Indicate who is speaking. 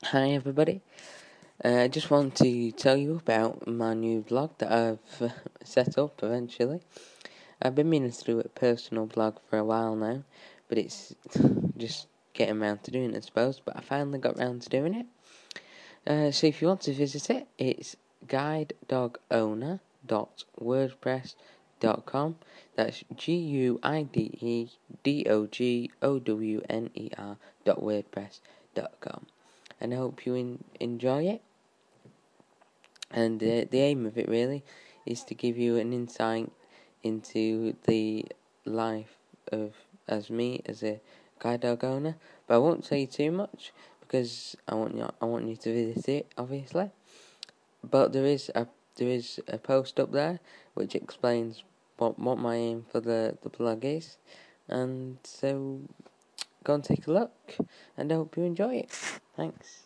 Speaker 1: Hi everybody. I just want to tell you about my new blog that I've set up eventually. I've been meaning to do a personal blog for a while now, but it's just getting around to doing it, I suppose. But I finally got round to doing it. So if you want to visit it, it's guidedogoWner.wordpress.com. That's guidedogoWner.wordpress.com. And I hope you enjoy it. And the aim of it really is to give you an insight into the life of as a guide dog owner. But I won't say too much because I want you to visit it, obviously. But there is a post up there which explains what my aim for the blog is, and so go and take a look, and I hope you enjoy it. Thanks.